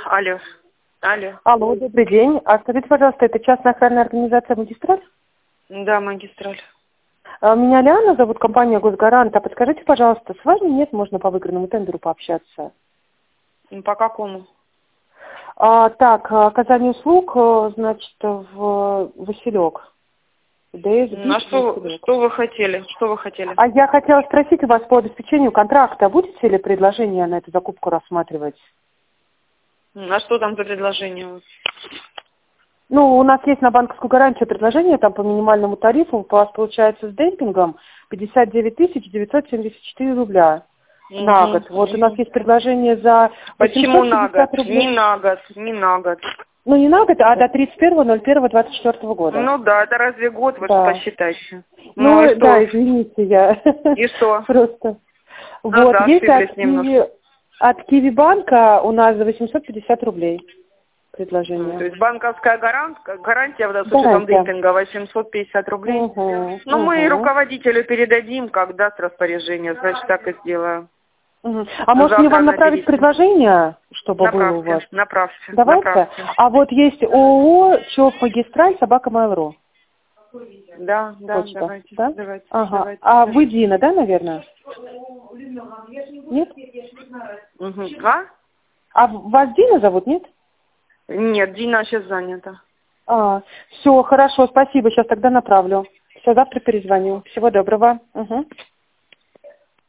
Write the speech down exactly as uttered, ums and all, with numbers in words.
Алло. Алло. Алло, добрый день. А скажите, пожалуйста, это частная охранная организация «Магистраль»? Да, «Магистраль». А, Меня Лиана зовут, компания «Госгарант». А подскажите, пожалуйста, с вами нет, можно по выигранному тендеру пообщаться? Ну, по какому? А, так, оказание услуг, э, значит, в Василек. ДС Ну, а что, что вы хотели? Что вы хотели? А я хотела спросить у вас по обеспечению контракта, будете ли предложение на эту закупку рассматривать? А что там за предложение? Ну, у нас есть на банковскую гарантию предложение, там по минимальному тарифу, у вас получается с демпингом пятьдесят девять тысяч девятьсот семьдесят четыре рубля Угу, на год. Вот угу. у нас есть предложение за Почему на год? рублей. Не на год, не на год. Ну, не на год, а до тридцать первого ноль первого двадцать четвёртого года. Ну да, это разве год, вы Да. же посчитайте. Ну, Ну и что? да, извините, я И что? просто. Ну Вот, да, есть ошиблись от немножко. Киви, от Киви банка у нас за восемьсот пятьдесят рублей предложение. Ну, то есть банковская гарантия, гарантия с учетом Гарантия. демпинга восемьсот пятьдесят рублей. Угу, Ну, мы угу. руководителю передадим, как даст распоряжение, значит, так и сделаем. Угу. А может мне Завтра вам направить наберите. предложение, чтобы было у вас? Направьте, направьте. Давайте. направьте. А вот есть ООО ЧОП Магистраль собака Mail.ru. Да, да, Почта, давайте, да? давайте, Ага. давайте. А вы Дина, да, наверное? Нет? Угу. А? А вас Дина зовут, нет? Нет, Дина сейчас занята. А, все, хорошо, спасибо, сейчас тогда направлю. Все, завтра перезвоню. Всего доброго. Угу.